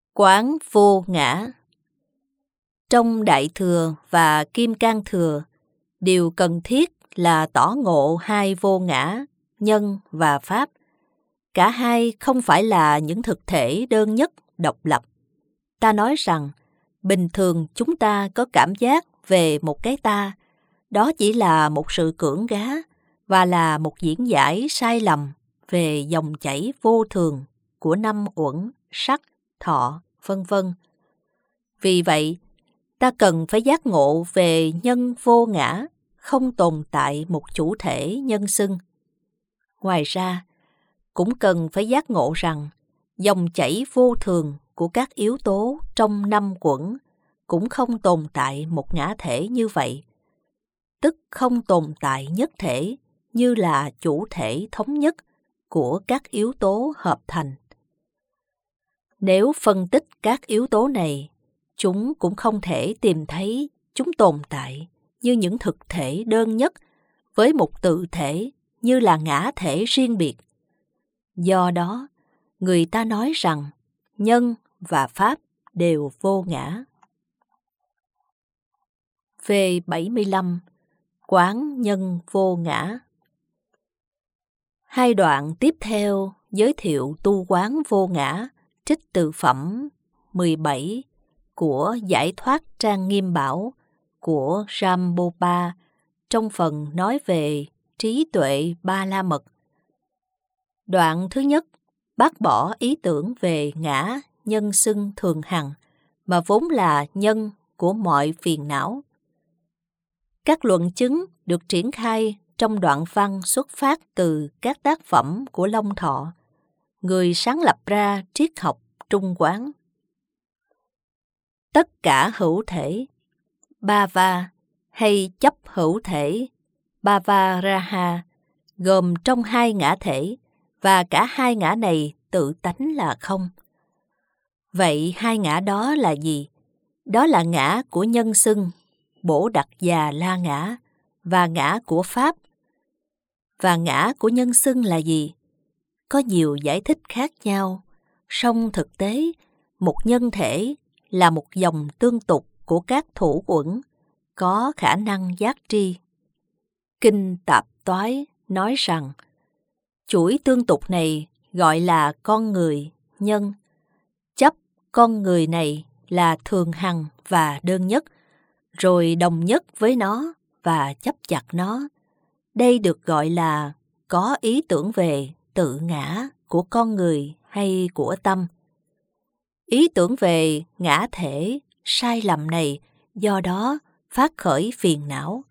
Quán vô ngã. Trong Đại Thừa và Kim Cang Thừa, điều cần thiết là tỏ ngộ hai vô ngã, nhân và pháp. Cả hai không phải là những thực thể đơn nhất, độc lập. Ta nói rằng, bình thường chúng ta có cảm giác về một cái ta, đó chỉ là một sự cưỡng gá và là một diễn giải sai lầm về dòng chảy vô thường của năm uẩn, sắc, thọ, vân vân. Vì vậy, ta cần phải giác ngộ về nhân vô ngã, không tồn tại một chủ thể nhân xưng. Ngoài ra, cũng cần phải giác ngộ rằng dòng chảy vô thường của các yếu tố trong năm uẩn cũng không tồn tại một ngã thể như vậy, tức không tồn tại nhất thể như là chủ thể thống nhất của các yếu tố hợp thành. Nếu phân tích các yếu tố này, chúng cũng không thể tìm thấy chúng tồn tại như những thực thể đơn nhất với một tự thể như là ngã thể riêng biệt. Do đó, người ta nói rằng nhân và pháp đều vô ngã. V75. Quán nhân vô ngã. Hai đoạn tiếp theo giới thiệu tu quán vô ngã trích từ phẩm 17 của Giải thoát Trang Nghiêm Bảo của Rambopa trong phần nói về trí tuệ ba la mật. Đoạn thứ nhất bác bỏ ý tưởng về ngã nhân xưng thường hằng mà vốn là nhân của mọi phiền não. Các luận chứng được triển khai trong đoạn văn xuất phát từ các tác phẩm của Long Thọ, người sáng lập ra triết học Trung Quán. Tất cả hữu thể, Bhava hay chấp hữu thể, Bhavaraha, gồm trong hai ngã thể, và cả hai ngã này tự tánh là không. Vậy hai ngã đó là gì? Đó là ngã của nhân xưng, Bổ Đặc Già La ngã, và ngã của pháp. Và ngã của nhân xưng là gì? Có nhiều giải thích khác nhau, song thực tế, một nhân thể là một dòng tương tục của các thủ uẩn, có khả năng giác tri. Kinh Tạp Toái nói rằng, chuỗi tương tục này gọi là con người, nhân. Chấp con người này là thường hằng và đơn nhất, rồi đồng nhất với nó và chấp chặt nó. Đây được gọi là có ý tưởng về tự ngã của con người hay của tâm. Ý tưởng về ngã thể sai lầm này do đó phát khởi phiền não.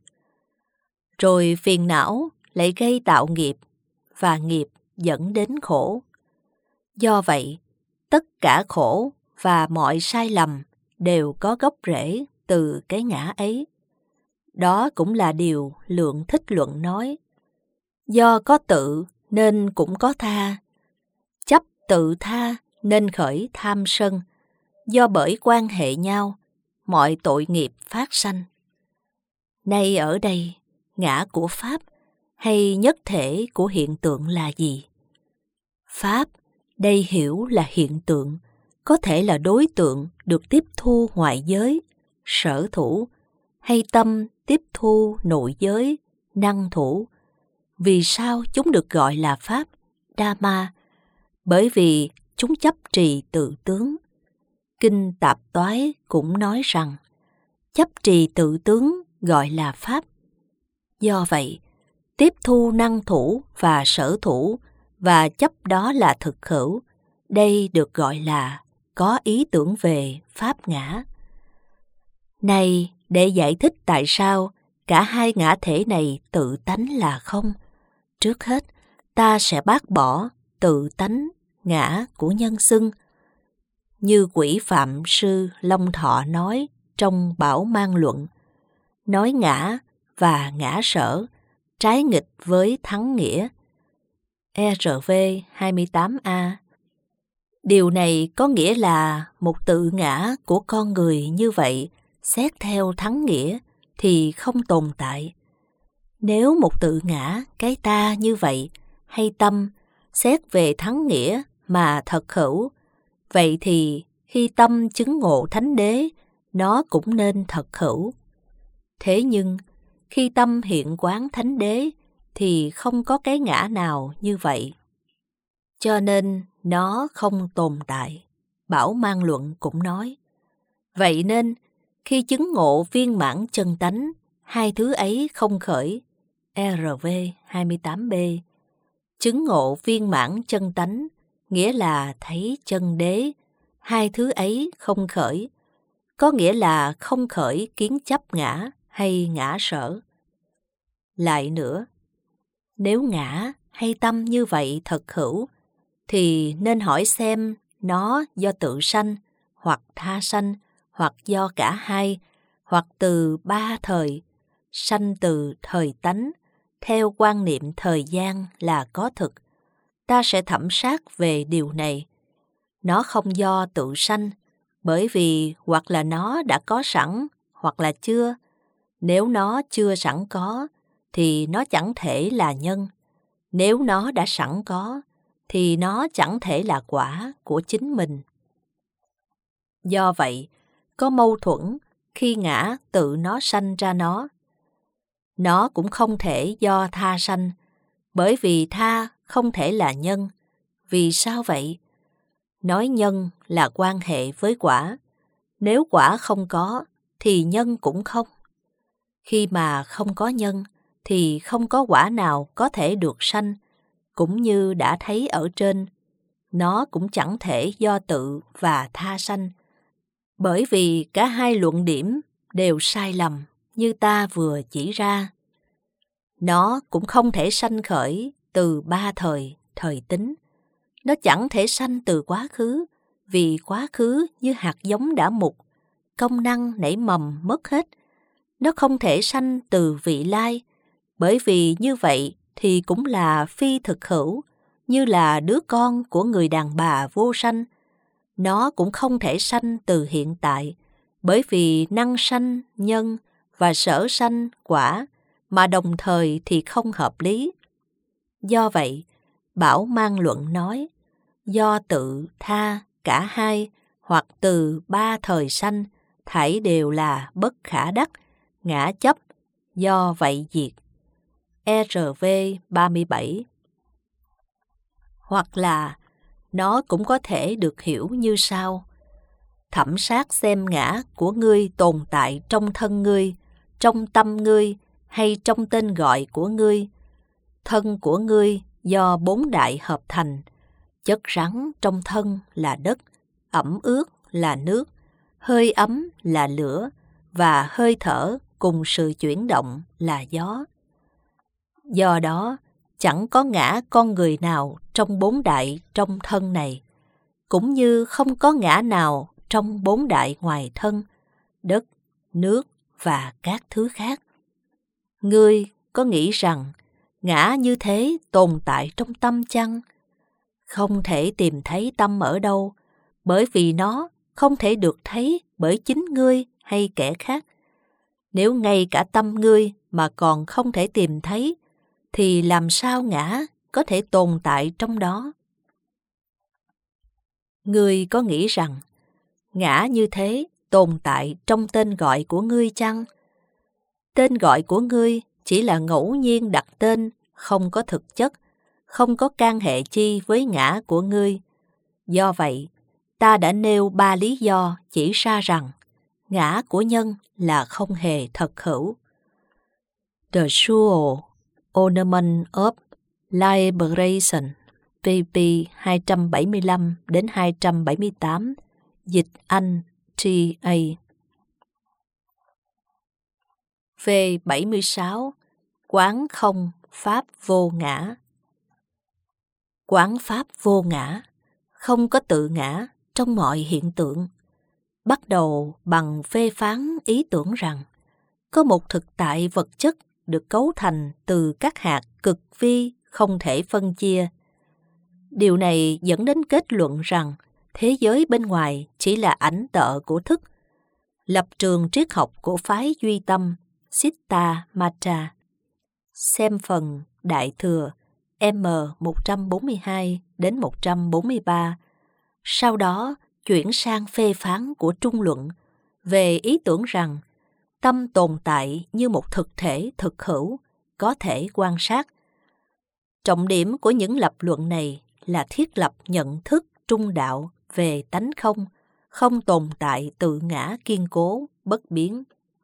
Rồi phiền não lại gây tạo nghiệp, và nghiệp dẫn đến khổ. Do vậy, tất cả khổ và mọi sai lầm đều có gốc rễ từ cái ngã ấy. Đó cũng là điều Lượng Thích Luận nói. Do có tự nên cũng có tha. Chấp tự tha nên khởi tham sân. Do bởi quan hệ nhau, mọi tội nghiệp phát sanh. Nay ở đây, ngã của Pháp hay nhất thể của hiện tượng là gì? Pháp, đây hiểu là hiện tượng, có thể là đối tượng được tiếp thu ngoại giới, sở thủ, hay tâm tiếp thu nội giới, năng thủ. Vì sao chúng được gọi là Pháp, Dhamma? Bởi vì chúng chấp trì tự tướng. Kinh Tạp Toái cũng nói rằng, chấp trì tự tướng gọi là Pháp. Do vậy, tiếp thu năng thủ và sở thủ và chấp đó là thực hữu, đây được gọi là có ý tưởng về Pháp ngã. Này, để giải thích tại sao cả hai ngã thể này tự tánh là không, trước hết ta sẽ bác bỏ tự tánh ngã của nhân xưng. Như Quỹ Phạm Sư Long Thọ nói trong Bảo Mang Luận, nói ngã và ngã sở trái nghịch với thắng nghĩa. ERV 28A. Điều này có nghĩa là một tự ngã của con người như vậy, xét theo thắng nghĩa thì không tồn tại. Nếu một tự ngã, cái ta như vậy, hay tâm, xét về thắng nghĩa mà thật hữu, vậy thì Khi tâm chứng ngộ thánh đế, nó cũng nên thật hữu. Thế nhưng, khi tâm hiện quán thánh đế, thì không có cái ngã nào như vậy. Cho nên, nó không tồn tại. Bảo Mang Luận cũng nói. Vậy nên, khi chứng ngộ viên mãn chân tánh, hai thứ ấy không khởi. RV 28B. Chứng ngộ viên mãn chân tánh, nghĩa là thấy chân đế, hai thứ ấy không khởi, có nghĩa là không khởi kiến chấp ngã hay ngã sở. Lại nữa, nếu ngã hay tâm như vậy thật hữu, thì nên hỏi xem nó do tự sanh, hoặc tha sanh, hoặc do cả hai, hoặc từ ba thời, sanh từ thời tánh, theo quan niệm thời gian là có thực. Ta sẽ thẩm sát về điều này. Nó không do tự sanh, bởi vì hoặc là nó đã có sẵn, hoặc là chưa. Nếu nó chưa sẵn có, thì nó chẳng thể là nhân. Nếu nó đã sẵn có, thì nó chẳng thể là quả của chính mình. Do vậy, có mâu thuẫn khi ngã tự nó sanh ra nó. Nó cũng không thể do tha sanh, bởi vì tha không thể là nhân. Vì sao vậy? Nói nhân là quan hệ với quả. Nếu quả không có, thì nhân cũng không. Khi mà không có nhân, thì không có quả nào có thể được sanh, cũng như đã thấy ở trên. Nó cũng chẳng thể do tự và tha sanh, bởi vì cả hai luận điểm đều sai lầm như ta vừa chỉ ra. Nó cũng không thể sanh khởi từ ba thời, thời tính. Nó chẳng thể sanh từ quá khứ, vì quá khứ như hạt giống đã mục, công năng nảy mầm mất hết. Nó không thể sanh từ vị lai, bởi vì như vậy thì cũng là phi thực hữu, như là đứa con của người đàn bà vô sanh. Nó cũng không thể sanh từ hiện tại, bởi vì năng sanh nhân và sở sanh quả, mà đồng thời thì không hợp lý. Do vậy, Bảo Mang Luận nói, do tự tha cả hai, hoặc từ ba thời sanh, thảy đều là bất khả đắc, ngã chấp, do vậy diệt. RV 37. Hoặc là, nó cũng có thể được hiểu như sau. Thẩm sát xem ngã của ngươi tồn tại trong thân ngươi, trong tâm ngươi, hay trong tên gọi của ngươi. Thân của ngươi do bốn đại hợp thành, chất rắn trong thân là đất, ẩm ướt là nước, hơi ấm là lửa, và hơi thở cùng sự chuyển động là gió. Do đó, chẳng có ngã con người nào trong bốn đại trong thân này, cũng như không có ngã nào trong bốn đại ngoài thân, đất, nước và các thứ khác. Ngươi có nghĩ rằng ngã như thế tồn tại trong tâm chăng? Không thể tìm thấy tâm ở đâu, bởi vì nó không thể được thấy bởi chính ngươi hay kẻ khác. Nếu ngay cả tâm ngươi mà còn không thể tìm thấy, thì làm sao ngã có thể tồn tại trong đó? Ngươi có nghĩ rằng ngã như thế tồn tại trong tên gọi của ngươi chăng? Tên gọi của ngươi chỉ là ngẫu nhiên đặt tên, không có thực chất, không có can hệ chi với ngã của ngươi. Do vậy, ta đã nêu 3 lý do chỉ ra rằng ngã của nhân là không hề thật hữu. The Sure Ornament of Liberation, pp. 275 đến 278, dịch Anh T.A. V76. Quán không pháp vô ngã. Quán pháp vô ngã, không có tự ngã trong mọi hiện tượng. Bắt đầu bằng phê phán ý tưởng rằng có một thực tại vật chất được cấu thành từ các hạt cực vi không thể phân chia. Điều này dẫn đến kết luận rằng thế giới bên ngoài chỉ là ảnh tợ của thức. Lập trường triết học của phái duy tâm Siddha Mata. Xem phần Đại Thừa M 142 đến 143. Sau đó chuyển sang phê phán của trung luận về ý tưởng rằng tâm tồn tại như một thực thể thực hữu, có thể quan sát. Trọng điểm của những lập luận này là thiết lập nhận thức trung đạo về tánh không, không tồn tại tự ngã kiên cố, bất biến.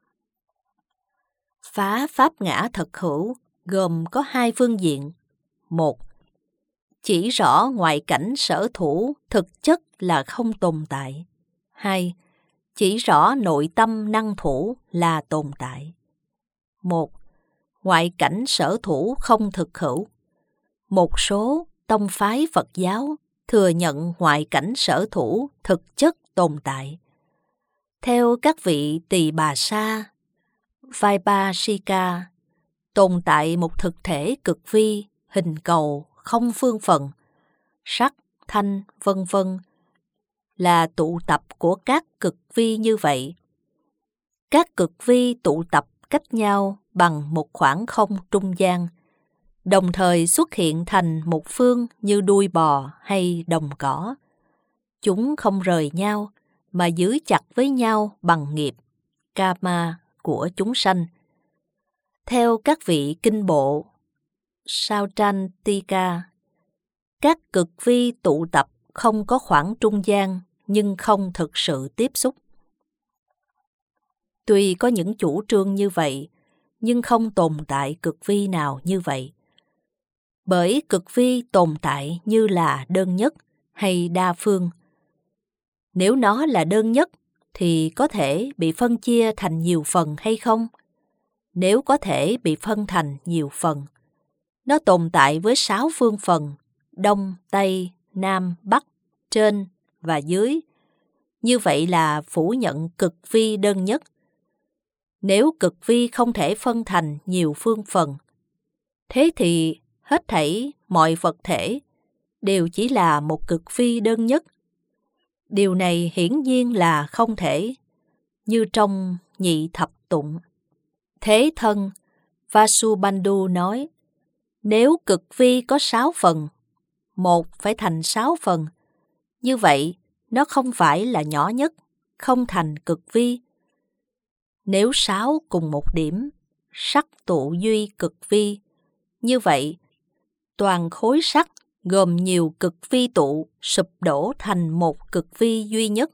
Phá pháp ngã thật hữu gồm có hai phương diện. Một, chỉ rõ ngoại cảnh sở thủ thực chất là không tồn tại. Hai, chỉ rõ nội tâm năng thủ là tồn tại. Một, ngoại cảnh sở thủ không thực hữu. Một số tông phái Phật giáo thừa nhận ngoại cảnh sở thủ thực chất tồn tại. Theo các vị Tỳ Bà Sa, Vaibhashika, tồn tại một thực thể cực vi, hình cầu, không phương phần, sắc, thanh, vân vân, là tụ tập của các cực vi như vậy. Các cực vi tụ tập cách nhau bằng một khoảng không trung gian, đồng thời xuất hiện thành một phương như đuôi bò hay đồng cỏ. Chúng không rời nhau mà giữ chặt với nhau bằng nghiệp, karma của chúng sanh. Theo các vị kinh bộ Sautrantika, các cực vi tụ tập không có khoảng trung gian nhưng không thực sự tiếp xúc. Tuy có những chủ trương như vậy, nhưng không tồn tại cực vi nào như vậy. Bởi cực vi tồn tại như là đơn nhất hay đa phương. Nếu nó là đơn nhất thì có thể bị phân chia thành nhiều phần hay không? Nếu có thể bị phân thành nhiều phần, nó tồn tại với 6 phương phần, Đông, Tây, Nam, Bắc, trên và dưới. Như vậy là phủ nhận cực vi đơn nhất. Nếu cực vi không thể phân thành nhiều phương phần, thế thì hết thảy mọi vật thể đều chỉ là một cực vi đơn nhất. Điều này hiển nhiên là không thể, như trong Nhị Thập Tụng. Thế thân Vasubandhu nói, nếu cực vi có 6 phần, một phải thành 6 phần, như vậy nó không phải là nhỏ nhất, không thành cực vi. Nếu 6 cùng một điểm, sắc tụ duy cực vi, như vậy toàn khối sắc gồm nhiều cực vi tụ sụp đổ thành một cực vi duy nhất.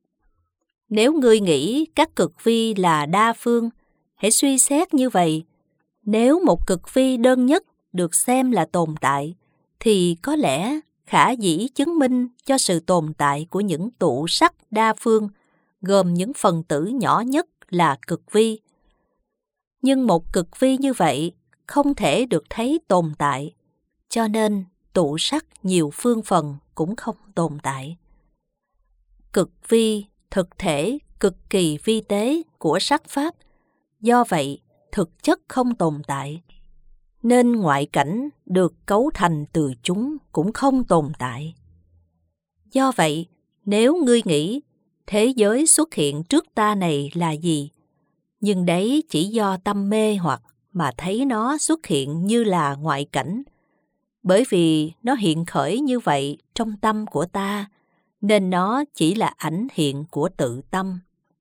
Nếu ngươi nghĩ các cực vi là đa phương, hãy suy xét như vậy. Nếu một cực vi đơn nhất được xem là tồn tại, thì có lẽ khả dĩ chứng minh cho sự tồn tại của những tụ sắc đa phương, gồm những phần tử nhỏ nhất là cực vi. Nhưng một cực vi như vậy không thể được thấy tồn tại, cho nên tụ sắc nhiều phương phần cũng không tồn tại. Cực vi, thực thể cực kỳ vi tế của sắc pháp, do vậy thực chất không tồn tại, nên ngoại cảnh được cấu thành từ chúng cũng không tồn tại. Do vậy, nếu ngươi nghĩ thế giới xuất hiện trước ta này là gì, nhưng đấy chỉ do tâm mê hoặc mà thấy nó xuất hiện như là ngoại cảnh, bởi vì nó hiện khởi như vậy trong tâm của ta, nên nó chỉ là ảnh hiện của tự tâm.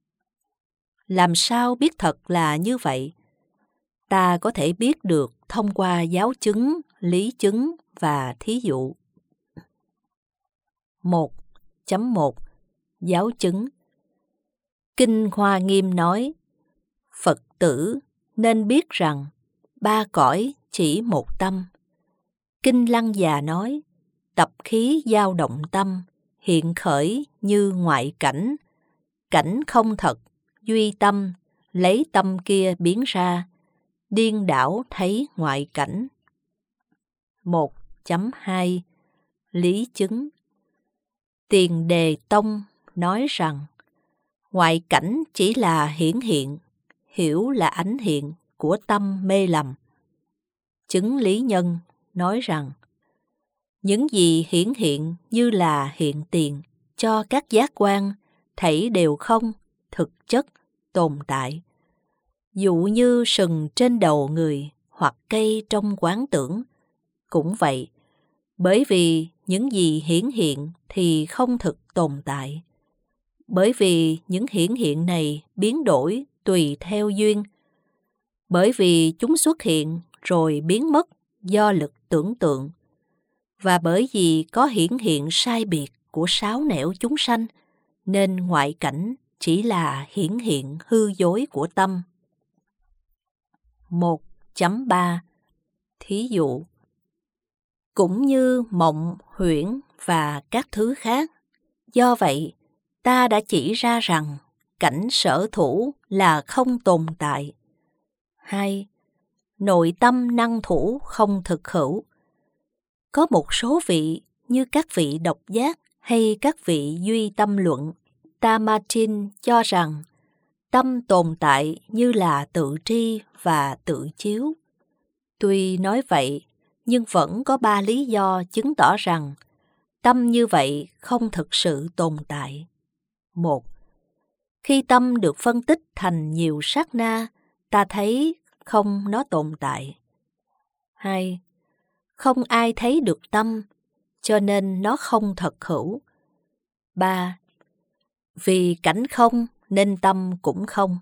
Làm sao biết thật là như vậy? Ta có thể biết được thông qua giáo chứng, lý chứng và thí dụ. 1.1 Giáo chứng. Kinh Hoa Nghiêm nói, Phật tử nên biết rằng 3 cõi chỉ một tâm. Kinh Lăng Già nói, tập khí dao động tâm, hiện khởi như ngoại cảnh. Cảnh không thật, duy tâm, lấy tâm kia biến ra, điên đảo thấy ngoại cảnh. 1.2 Lý chứng. Tiền Đề Tông nói rằng, ngoại cảnh chỉ là hiển hiện, hiểu là ánh hiện của tâm mê lầm. Chứng Lý Nhân nói rằng, những gì hiển hiện như là hiện tiền cho các giác quan, thảy đều không, thực chất, tồn tại. Dụ như sừng trên đầu người hoặc cây trong quán tưởng, cũng vậy, bởi vì những gì hiển hiện thì không thực tồn tại, bởi vì những hiển hiện này biến đổi tùy theo duyên, bởi vì chúng xuất hiện rồi biến mất do lực tưởng tượng, và bởi vì có hiển hiện sai biệt của sáu nẻo chúng sanh, nên ngoại cảnh chỉ là hiển hiện hư dối của tâm. 1.3 Thí dụ, cũng như mộng, huyễn và các thứ khác, do vậy ta đã chỉ ra rằng cảnh sở thủ là không tồn tại. 2. Nội tâm năng thủ không thực hữu. Có một số vị như các vị độc giác hay các vị duy tâm luận, Tamartin cho rằng tâm tồn tại như là tự tri và tự chiếu. Tuy nói vậy, nhưng vẫn có 3 lý do chứng tỏ rằng tâm như vậy không thực sự tồn tại. 1. Khi tâm được phân tích thành nhiều sát na, ta thấy không nó tồn tại. 2. Không ai thấy được tâm, cho nên nó không thật hữu. 3. Vì cảnh không nên tâm cũng không.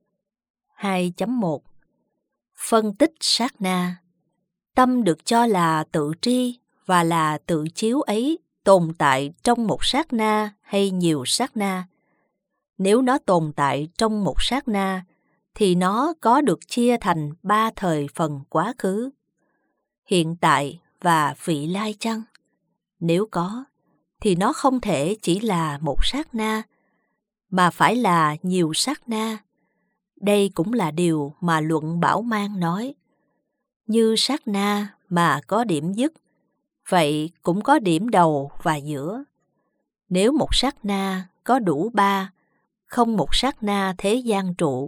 2.1 Phân tích sát na. Tâm được cho là tự tri và là tự chiếu ấy tồn tại trong một sát na hay nhiều sát na. Nếu nó tồn tại trong một sát na, thì nó có được chia thành 3 thời phần quá khứ, hiện tại và vị lai chăng? Nếu có, thì nó không thể chỉ là một sát na, mà phải là nhiều sát na. Đây cũng là điều mà luận Bảo Mang nói. Như sát na mà có điểm dứt, vậy cũng có điểm đầu và giữa. Nếu một sát na có đủ 3, không một sát na thế gian trụ.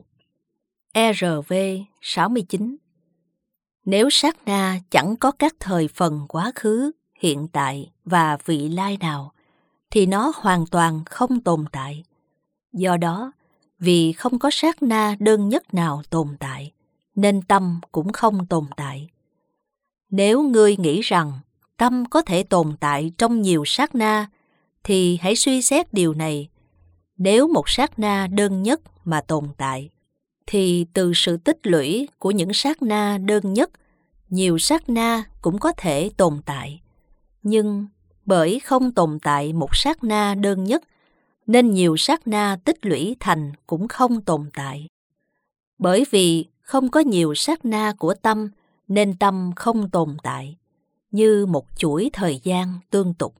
RV 69. Nếu sát na chẳng có các thời phần quá khứ, hiện tại và vị lai nào, thì nó hoàn toàn không tồn tại. Do đó, vì không có sát na đơn nhất nào tồn tại, nên tâm cũng không tồn tại. Nếu ngươi nghĩ rằng tâm có thể tồn tại trong nhiều sát na, thì hãy suy xét điều này. Nếu một sát na đơn nhất mà tồn tại, thì từ sự tích lũy của những sát na đơn nhất, nhiều sát na cũng có thể tồn tại. Nhưng bởi không tồn tại một sát na đơn nhất, nên nhiều sát na tích lũy thành cũng không tồn tại. Bởi vì không có nhiều sát na của tâm, nên tâm không tồn tại, như một chuỗi thời gian tương tục.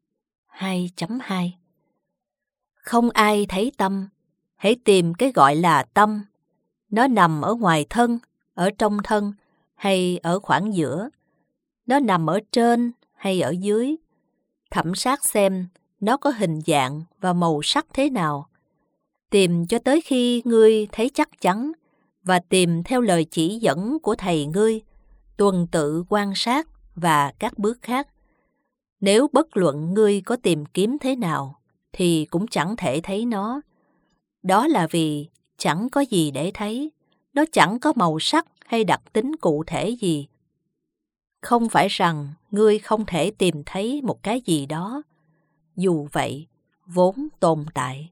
2.2 Không ai thấy tâm, hãy tìm cái gọi là tâm. Nó nằm ở ngoài thân, ở trong thân, hay ở khoảng giữa. Nó nằm ở trên hay ở dưới. Thẩm sát xem nó có hình dạng và màu sắc thế nào. Tìm cho tới khi ngươi thấy chắc chắn, và tìm theo lời chỉ dẫn của thầy ngươi, tuần tự quan sát và các bước khác. Nếu bất luận ngươi có tìm kiếm thế nào, thì cũng chẳng thể thấy nó. Đó là vì chẳng có gì để thấy, nó chẳng có màu sắc hay đặc tính cụ thể gì. Không phải rằng ngươi không thể tìm thấy một cái gì đó, dù vậy, vốn tồn tại.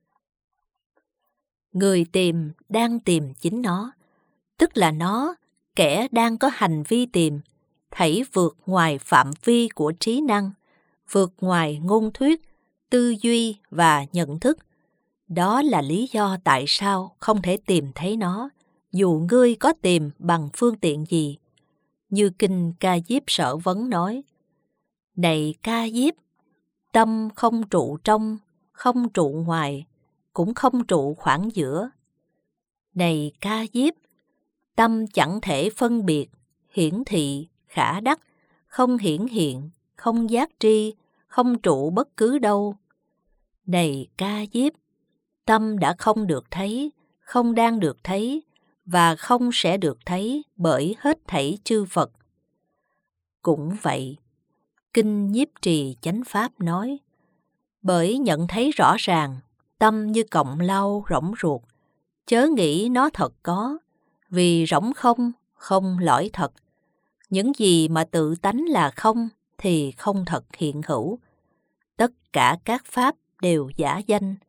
Người tìm đang tìm chính nó, tức là nó, kẻ đang có hành vi tìm, thảy vượt ngoài phạm vi của trí năng, vượt ngoài ngôn thuyết, tư duy và nhận thức. Đó là lý do tại sao không thể tìm thấy nó, dù ngươi có tìm bằng phương tiện gì. Như kinh Ca Diếp Sở Vấn nói: Này Ca Diếp, tâm không trụ trong, không trụ ngoài, cũng không trụ khoảng giữa. Này Ca Diếp, tâm chẳng thể phân biệt, hiển thị, khả đắc, không hiển hiện, không giác tri, không trụ bất cứ đâu. Này Ca Diếp, tâm đã không được thấy, không đang được thấy, và không sẽ được thấy bởi hết thảy chư Phật. Cũng vậy, Kinh Nhiếp Trì Chánh Pháp nói: Bởi nhận thấy rõ ràng, tâm như cọng lau rỗng ruột, chớ nghĩ nó thật có, vì rỗng không, không lõi thật. Những gì mà tự tánh là không, thì không thật hiện hữu. Tất cả các pháp đều giả danh,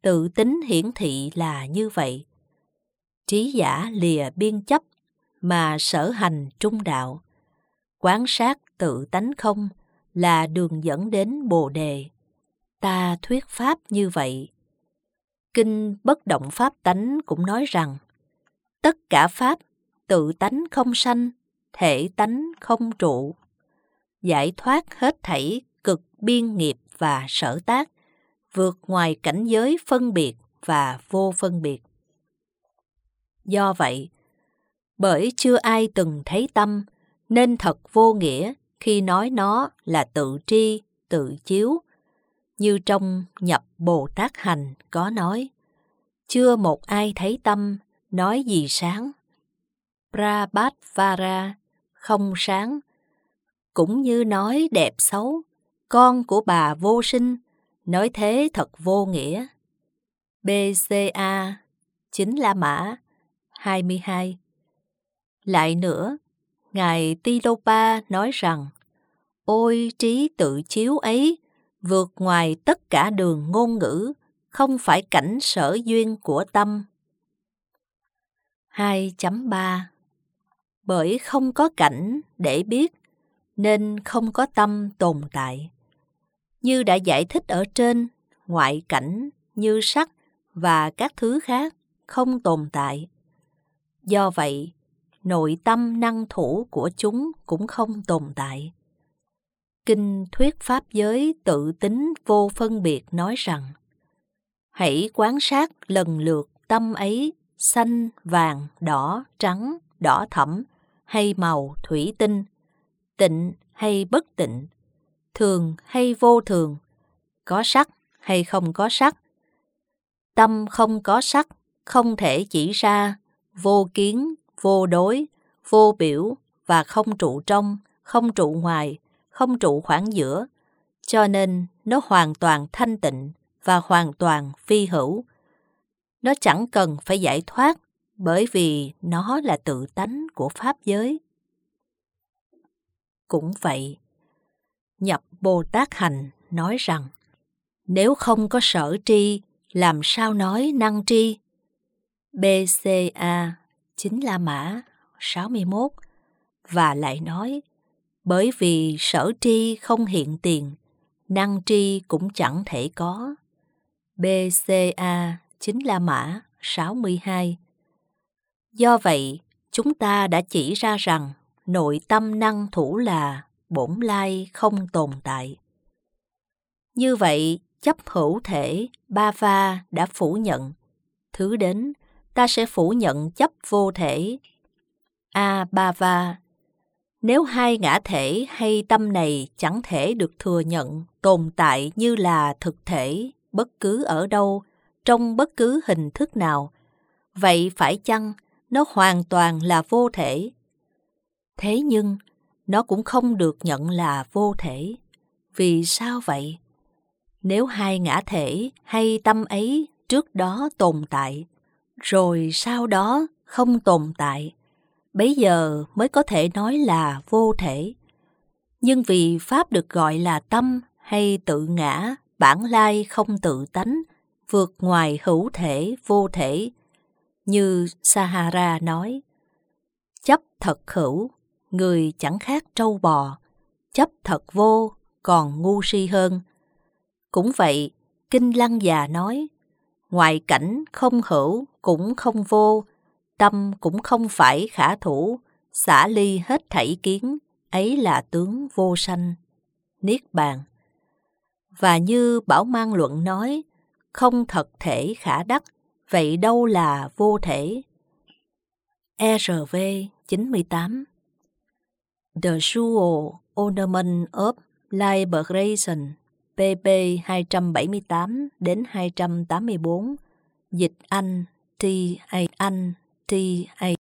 tự tính hiển thị là như vậy. Trí giả lìa biên chấp mà sở hành trung đạo. Quán sát tự tánh không là đường dẫn đến Bồ đề. Ta thuyết pháp như vậy. Kinh Bất Động Pháp Tánh cũng nói rằng tất cả pháp tự tánh không sanh, thể tánh không trụ. Giải thoát hết thảy cực biên nghiệp và sở tác, vượt ngoài cảnh giới phân biệt và vô phân biệt. Do vậy, bởi chưa ai từng thấy tâm, nên thật vô nghĩa khi nói nó là tự tri, tự chiếu. Như trong Nhập Bồ Tát Hành có nói, chưa một ai thấy tâm, nói gì sáng. Prabhatvara, không sáng. Cũng như nói đẹp xấu, con của bà vô sinh, nói thế thật vô nghĩa. BCA, Chính La Mã, 22. Lại nữa, Ngài Tilopa nói rằng, ôi trí tự chiếu ấy, vượt ngoài tất cả đường ngôn ngữ, không phải cảnh sở duyên của tâm. 2.3 Bởi không có cảnh để biết, nên không có tâm tồn tại. Như đã giải thích ở trên, ngoại cảnh như sắc và các thứ khác không tồn tại. Do vậy, nội tâm năng thủ của chúng cũng không tồn tại. Kinh Thuyết Pháp Giới Tự Tính Vô Phân Biệt nói rằng, hãy quán sát lần lượt tâm ấy xanh, vàng, đỏ, trắng, đỏ thẫm hay màu thủy tinh, tịnh hay bất tịnh, thường hay vô thường, có sắc hay không có sắc. Tâm không có sắc, không thể chỉ ra, vô kiến, vô đối, vô biểu và không trụ trong, không trụ ngoài, không trụ khoảng giữa, cho nên nó hoàn toàn thanh tịnh và hoàn toàn phi hữu. Nó chẳng cần phải giải thoát bởi vì nó là tự tánh của Pháp giới. Cũng vậy, Nhập Bồ Tát Hành nói rằng, nếu không có sở tri, làm sao nói năng tri? BCA, Chính La Mã, 61. Và lại nói, bởi vì sở tri không hiện tiền, năng tri cũng chẳng thể có. BCA, Chính La Mã, 62. Do vậy, chúng ta đã chỉ ra rằng nội tâm năng thủ là bổn lai không tồn tại. Như vậy, chấp hữu thể Bhava đã phủ nhận. Thứ đến, ta sẽ phủ nhận chấp vô thể Abhava. Nếu hai ngã thể hay tâm này chẳng thể được thừa nhận tồn tại như là thực thể bất cứ ở đâu, trong bất cứ hình thức nào, vậy phải chăng nó hoàn toàn là vô thể? Thế nhưng, nó cũng không được nhận là vô thể. Vì sao vậy? Nếu hai ngã thể hay tâm ấy trước đó tồn tại, rồi sau đó không tồn tại, bấy giờ mới có thể nói là vô thể. Nhưng vì Pháp được gọi là tâm hay tự ngã, bản lai không tự tánh, vượt ngoài hữu thể, vô thể, như Sahara nói, chấp thật hữu, người chẳng khác trâu bò, chấp thật vô, còn ngu si hơn. Cũng vậy, Kinh Lăng Già nói, ngoại cảnh không hữu cũng không vô, tâm cũng không phải khả thủ, xả ly hết thảy kiến, ấy là tướng vô sanh, niết bàn. Và như Bảo Mang Luận nói, không thật thể khả đắc, vậy đâu là vô thể? RV 98. The Dual Ornament of Liberation, pp 278 đến 284, dịch Anh, T.A.